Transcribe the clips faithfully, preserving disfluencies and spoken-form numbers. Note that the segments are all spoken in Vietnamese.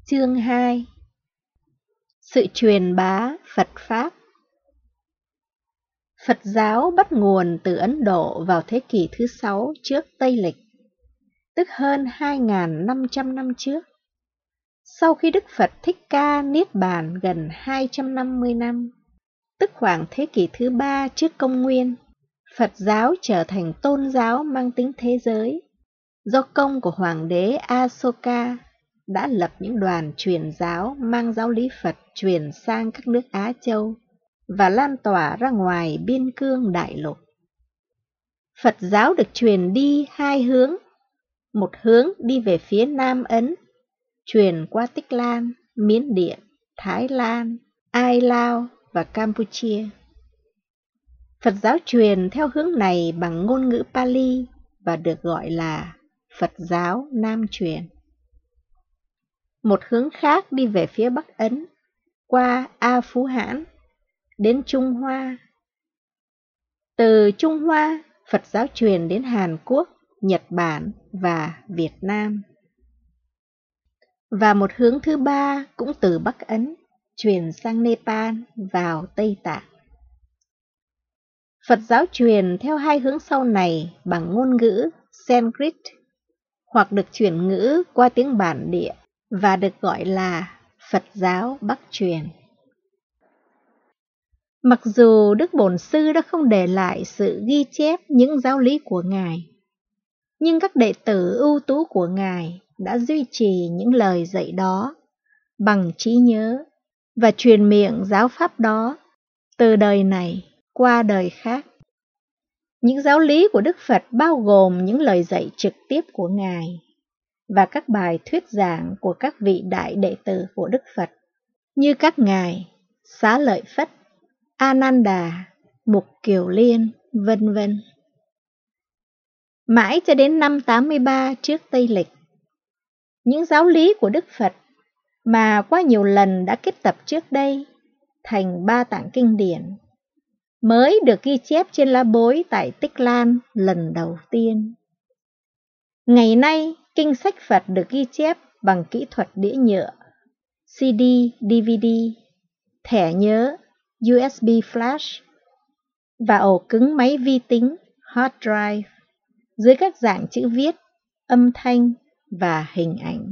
Chương hai. Sự truyền bá Phật Pháp. Phật giáo bắt nguồn từ Ấn Độ vào thế kỷ thứ sáu trước Tây Lịch, tức hơn hai nghìn năm trăm năm trước. Sau khi Đức Phật Thích Ca Niết Bàn gần hai trăm năm mươi năm, tức khoảng thế kỷ thứ ba trước Công nguyên, Phật giáo trở thành tôn giáo mang tính thế giới, do công của Hoàng đế Asoka đã lập những đoàn truyền giáo mang giáo lý Phật truyền sang các nước Á Châu và lan tỏa ra ngoài biên cương đại lục. Phật giáo được truyền đi hai hướng, một hướng đi về phía Nam Ấn, truyền qua Tích Lan, Miến Điện, Thái Lan, Ai Lao và Campuchia. Phật giáo truyền theo hướng này bằng ngôn ngữ Pali và được gọi là Phật giáo Nam truyền. Một hướng khác đi về phía Bắc Ấn, qua A Phú Hãn, đến Trung Hoa. Từ Trung Hoa, Phật giáo truyền đến Hàn Quốc, Nhật Bản và Việt Nam. Và một hướng thứ ba cũng từ Bắc Ấn, truyền sang Nepal vào Tây Tạng. Phật giáo truyền theo hai hướng sau này bằng ngôn ngữ Sanskrit, hoặc được chuyển ngữ qua tiếng bản địa và được gọi là Phật giáo Bắc truyền. Mặc dù Đức Bổn Sư đã không để lại sự ghi chép những giáo lý của Ngài, nhưng các đệ tử ưu tú của Ngài đã duy trì những lời dạy đó bằng trí nhớ và truyền miệng giáo pháp đó từ đời này qua đời khác. Những giáo lý của Đức Phật bao gồm những lời dạy trực tiếp của Ngài và các bài thuyết giảng của các vị đại đệ tử của Đức Phật như các ngài Xá Lợi Phất, Ananda, Mục Kiều Liên, vân vân. Mãi cho đến năm tám mươi ba trước Tây Lịch, những giáo lý của Đức Phật mà qua nhiều lần đã kết tập trước đây thành ba tạng kinh điển mới được ghi chép trên lá bối tại Tích Lan lần đầu tiên. Ngày nay, kinh sách Phật được ghi chép bằng kỹ thuật đĩa nhựa, xê đê, đê vê đê, thẻ nhớ, u ét bê flash và ổ cứng máy vi tính, hard drive, dưới các dạng chữ viết, âm thanh và hình ảnh.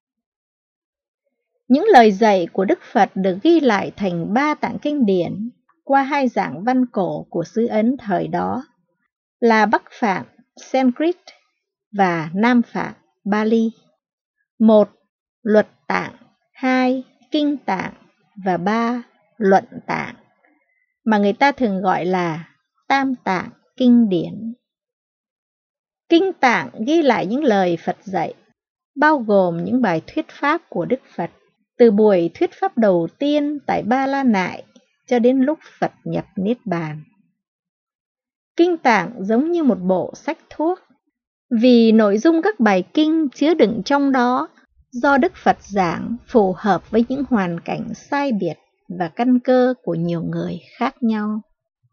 Những lời dạy của Đức Phật được ghi lại thành ba tạng kinh điển qua hai dạng văn cổ của xứ Ấn thời đó là Bắc Phạn, Sanskrit và Nam Phạn, Bali. Một, Luật Tạng, hai, Kinh Tạng và ba, Luận Tạng, mà người ta thường gọi là Tam Tạng Kinh điển. Kinh Tạng ghi lại những lời Phật dạy, bao gồm những bài thuyết pháp của Đức Phật, từ buổi thuyết pháp đầu tiên tại Ba La Nại cho đến lúc Phật nhập Niết Bàn. Kinh Tạng giống như một bộ sách thuốc, vì nội dung các bài kinh chứa đựng trong đó do Đức Phật giảng phù hợp với những hoàn cảnh sai biệt và căn cơ của nhiều người khác nhau.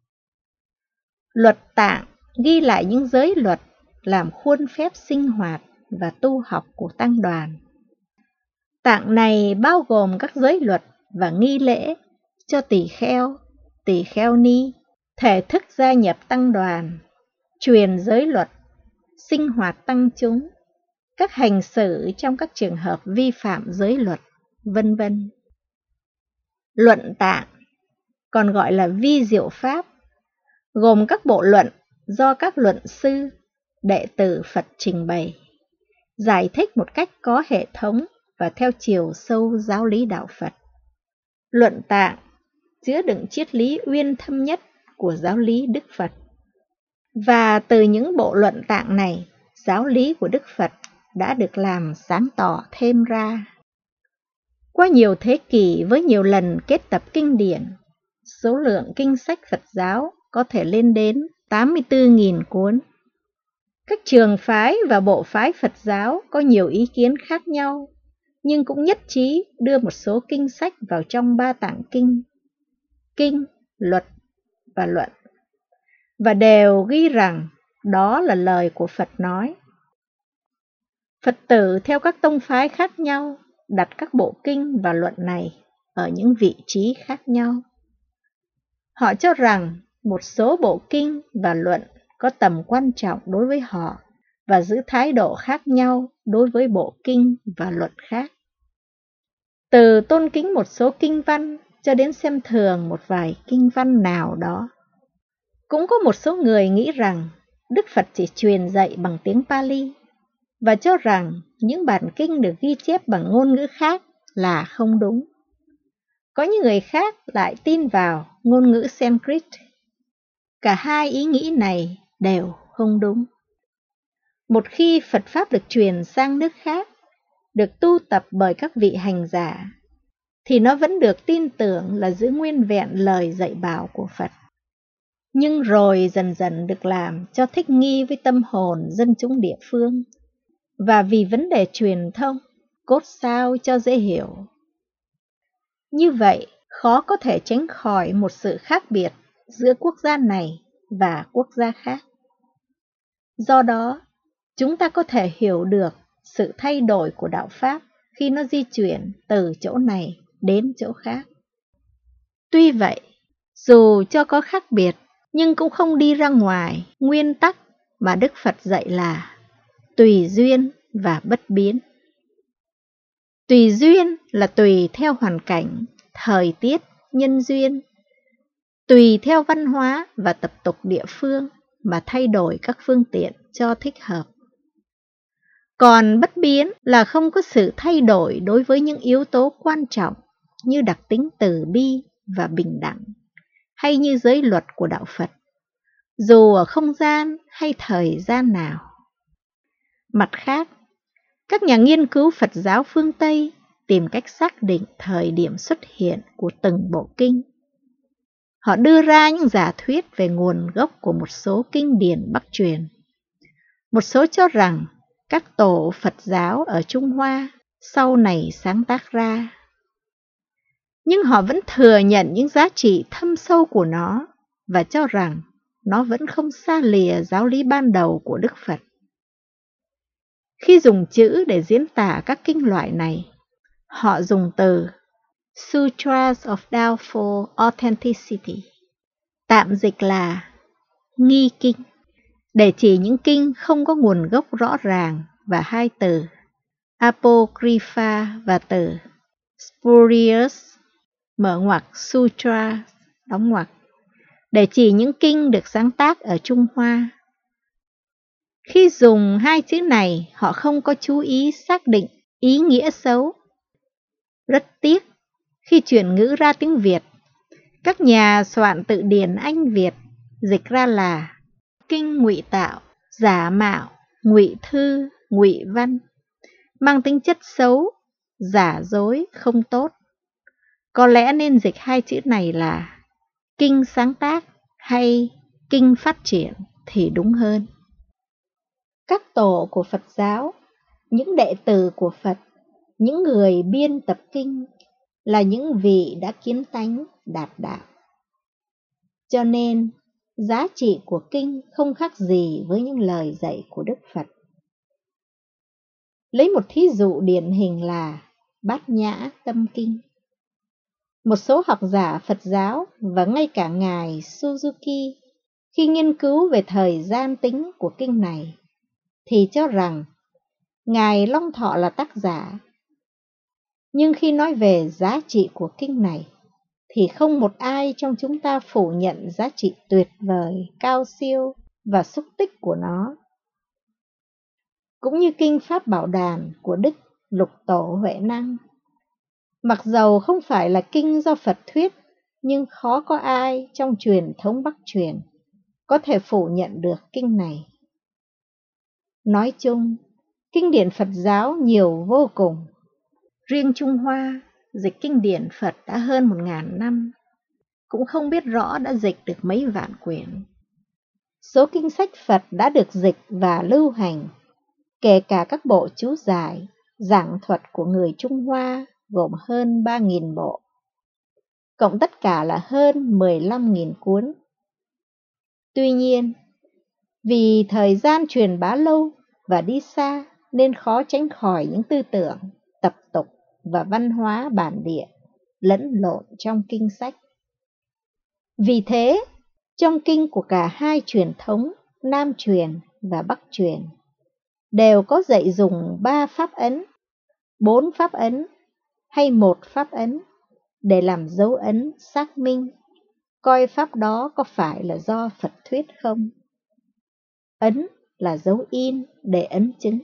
Luật Tạng ghi lại những giới luật làm khuôn phép sinh hoạt và tu học của tăng đoàn. Tạng này bao gồm các giới luật và nghi lễ cho tỳ kheo, tỳ kheo ni, thể thức gia nhập tăng đoàn, truyền giới luật, sinh hoạt tăng chúng, các hành xử trong các trường hợp vi phạm giới luật, vân vân. Luận Tạng, còn gọi là vi diệu pháp, gồm các bộ luận do các luận sư, đệ tử Phật trình bày, giải thích một cách có hệ thống và theo chiều sâu giáo lý đạo Phật. Luận Tạng chứa đựng triết lý uyên thâm nhất của giáo lý Đức Phật. Và từ những bộ luận tạng này, giáo lý của Đức Phật đã được làm sáng tỏ thêm ra. Qua nhiều thế kỷ với nhiều lần kết tập kinh điển, số lượng kinh sách Phật giáo có thể lên đến tám mươi tư nghìn cuốn. Các trường phái và bộ phái Phật giáo có nhiều ý kiến khác nhau, nhưng cũng nhất trí đưa một số kinh sách vào trong ba tạng kinh, kinh, luật và luận, và đều ghi rằng đó là lời của Phật nói. Phật tử theo các tông phái khác nhau đặt các bộ kinh và luận này ở những vị trí khác nhau. Họ cho rằng một số bộ kinh và luận có tầm quan trọng đối với họ và giữ thái độ khác nhau đối với bộ kinh và luận khác. Từ tôn kính một số kinh văn cho đến xem thường một vài kinh văn nào đó. Cũng có một số người nghĩ rằng Đức Phật chỉ truyền dạy bằng tiếng Pali và cho rằng những bản kinh được ghi chép bằng ngôn ngữ khác là không đúng. Có những người khác lại tin vào ngôn ngữ Sanskrit. Cả hai ý nghĩ này đều không đúng. Một khi Phật Pháp được truyền sang nước khác, được tu tập bởi các vị hành giả, thì nó vẫn được tin tưởng là giữ nguyên vẹn lời dạy bảo của Phật. Nhưng rồi dần dần được làm cho thích nghi với tâm hồn dân chúng địa phương, và vì vấn đề truyền thông, cốt sao cho dễ hiểu. Như vậy, khó có thể tránh khỏi một sự khác biệt giữa quốc gia này và quốc gia khác. Do đó, chúng ta có thể hiểu được sự thay đổi của đạo Pháp khi nó di chuyển từ chỗ này đến chỗ khác. Tuy vậy, dù cho có khác biệt, nhưng cũng không đi ra ngoài nguyên tắc mà Đức Phật dạy là tùy duyên và bất biến. Tùy duyên là tùy theo hoàn cảnh, thời tiết, nhân duyên, tùy theo văn hóa và tập tục địa phương mà thay đổi các phương tiện cho thích hợp. Còn bất biến là không có sự thay đổi đối với những yếu tố quan trọng như đặc tính từ bi và bình đẳng, hay như giới luật của đạo Phật, dù ở không gian hay thời gian nào. Mặt khác, các nhà nghiên cứu Phật giáo phương Tây tìm cách xác định thời điểm xuất hiện của từng bộ kinh. Họ đưa ra những giả thuyết về nguồn gốc của một số kinh điển Bắc truyền. Một số cho rằng các tổ Phật giáo ở Trung Hoa sau này sáng tác ra. Nhưng họ vẫn thừa nhận những giá trị thâm sâu của nó và cho rằng nó vẫn không xa lìa giáo lý ban đầu của Đức Phật. Khi dùng chữ để diễn tả các kinh loại này, họ dùng từ Sutras of Doubtful Authenticity, tạm dịch là nghi kinh, để chỉ những kinh không có nguồn gốc rõ ràng, và hai từ Apocrypha và từ Spurious, mở ngoặc Sutra, đóng ngoặc, để chỉ những kinh được sáng tác ở Trung Hoa. Khi dùng hai chữ này, họ không có chú ý xác định ý nghĩa xấu. Rất tiếc, khi chuyển ngữ ra tiếng Việt, các nhà soạn tự điển Anh Việt dịch ra là kinh ngụy tạo, giả mạo, ngụy thư, ngụy văn, mang tính chất xấu, giả dối, không tốt. Có lẽ nên dịch hai chữ này là kinh sáng tác hay kinh phát triển thì đúng hơn. Các tổ của Phật giáo, những đệ tử của Phật, những người biên tập kinh là những vị đã kiến tánh đạt đạo. Cho nên, giá trị của kinh không khác gì với những lời dạy của Đức Phật. Lấy một thí dụ điển hình là Bát Nhã Tâm Kinh. Một số học giả Phật giáo và ngay cả Ngài Suzuki, khi nghiên cứu về thời gian tính của kinh này, thì cho rằng Ngài Long Thọ là tác giả. Nhưng khi nói về giá trị của kinh này, thì không một ai trong chúng ta phủ nhận giá trị tuyệt vời, cao siêu và xúc tích của nó. Cũng như kinh Pháp Bảo Đàn của Đức Lục Tổ Huệ Năng. Mặc dầu không phải là kinh do Phật thuyết, nhưng khó có ai trong truyền thống Bắc truyền có thể phủ nhận được kinh này. Nói chung, kinh điển Phật giáo nhiều vô cùng. Riêng Trung Hoa, dịch kinh điển Phật đã hơn một ngàn năm, cũng không biết rõ đã dịch được mấy vạn quyển. Số kinh sách Phật đã được dịch và lưu hành, kể cả các bộ chú giải, giảng thuật của người Trung Hoa gồm hơn ba nghìn bộ, cộng tất cả là hơn mười lăm nghìn cuốn. Tuy nhiên, vì thời gian truyền bá lâu và đi xa nên khó tránh khỏi những tư tưởng, tập tục và văn hóa bản địa lẫn lộn trong kinh sách. Vì thế, trong kinh của cả hai truyền thống Nam truyền và Bắc truyền đều có dạy dùng ba pháp ấn, bốn pháp ấn hay một pháp ấn để làm dấu ấn xác minh coi pháp đó có phải là do Phật thuyết không. Ấn là dấu in để ấn chứng.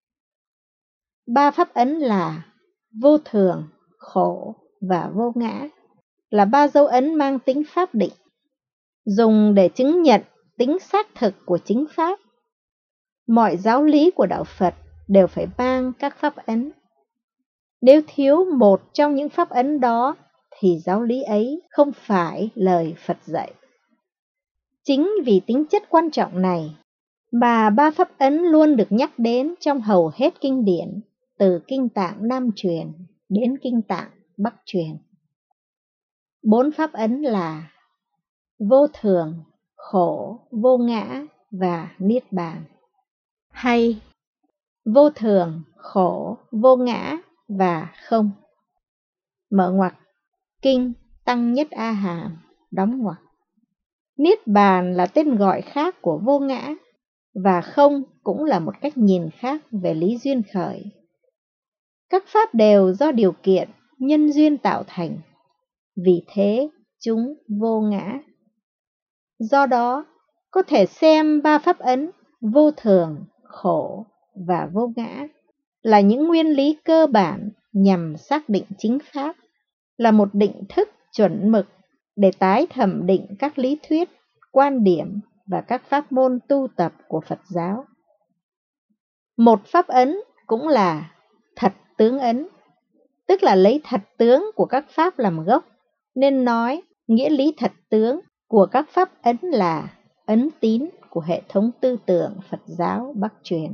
Ba pháp ấn là vô thường, khổ và vô ngã, là ba dấu ấn mang tính pháp định, dùng để chứng nhận tính xác thực của chính pháp. Mọi giáo lý của đạo Phật đều phải mang các pháp ấn. Nếu thiếu một trong những pháp ấn đó thì giáo lý ấy không phải lời Phật dạy. Chính vì tính chất quan trọng này mà ba pháp ấn luôn được nhắc đến trong hầu hết kinh điển, từ kinh tạng Nam truyền đến kinh tạng Bắc truyền. Bốn pháp ấn là vô thường, khổ, vô ngã và niết bàn, hay vô thường, khổ, vô ngã và không. Mở ngoặc, kinh Tăng Nhất A Hàm, đóng ngoặc. Niết bàn là tên gọi khác của vô ngã, và không cũng là một cách nhìn khác về lý duyên khởi. Các pháp đều do điều kiện, nhân duyên tạo thành, vì thế chúng vô ngã. Do đó, có thể xem ba pháp ấn vô thường, khổ và vô ngã là những nguyên lý cơ bản nhằm xác định chính pháp, là một định thức chuẩn mực để tái thẩm định các lý thuyết, quan điểm và các pháp môn tu tập của Phật giáo. Một pháp ấn cũng là thật tướng ấn, tức là lấy thật tướng của các pháp làm gốc, nên nói nghĩa lý thật tướng của các pháp ấn là ấn tín của hệ thống tư tưởng Phật giáo Bắc truyền.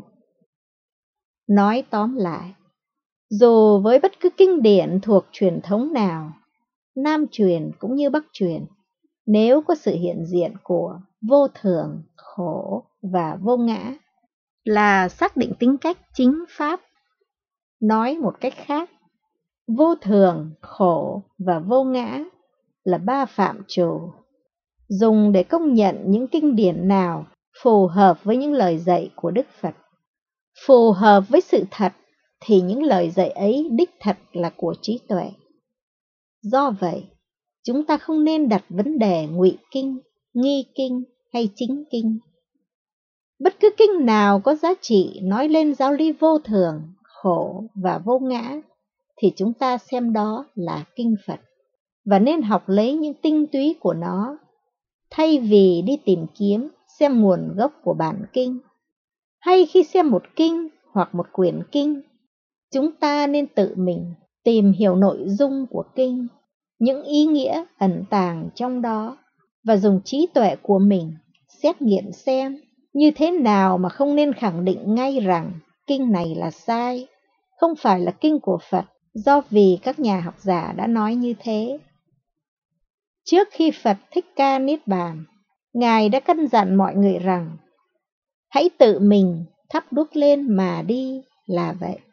Nói tóm lại, dù với bất cứ kinh điển thuộc truyền thống nào, Nam truyền cũng như Bắc truyền, nếu có sự hiện diện của vô thường, khổ và vô ngã, là xác định tính cách chính pháp. Nói một cách khác, vô thường, khổ và vô ngã là ba phạm trù dùng để công nhận những kinh điển nào phù hợp với những lời dạy của Đức Phật. Phù hợp với sự thật thì những lời dạy ấy đích thật là của trí tuệ. Do vậy, chúng ta không nên đặt vấn đề ngụy kinh, nghi kinh hay chính kinh. Bất cứ kinh nào có giá trị nói lên giáo lý vô thường, khổ và vô ngã thì chúng ta xem đó là kinh Phật và nên học lấy những tinh túy của nó, thay vì đi tìm kiếm xem nguồn gốc của bản kinh. Hay khi xem một kinh hoặc một quyển kinh, chúng ta nên tự mình tìm hiểu nội dung của kinh, những ý nghĩa ẩn tàng trong đó, và dùng trí tuệ của mình xét nghiệm xem như thế nào mà không nên khẳng định ngay rằng kinh này là sai, không phải là kinh của Phật, do vì các nhà học giả đã nói như thế. Trước khi Phật Thích Ca Niết Bàn, Ngài đã căn dặn mọi người rằng hãy tự mình thắp đuốc lên mà đi, là vậy.